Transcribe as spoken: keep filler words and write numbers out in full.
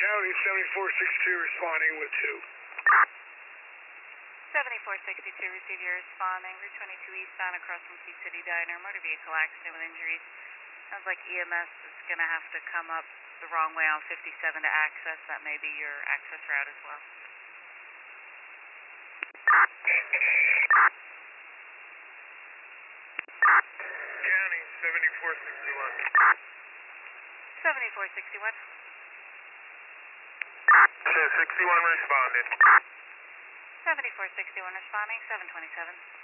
County seventy-four sixty-two responding with two. seventy-four sixty-two, receive your responding. Route twenty-two eastbound across from Key City Diner. Motor vehicle accident with injuries. Sounds like E M S is going to have to come up the wrong way on fifty-seven to access. That may be your access route as well. County seventy-four sixty-one. seventy-four sixty-one. sixty-one responded. seventy-four sixty-one responding, seven twenty-seven.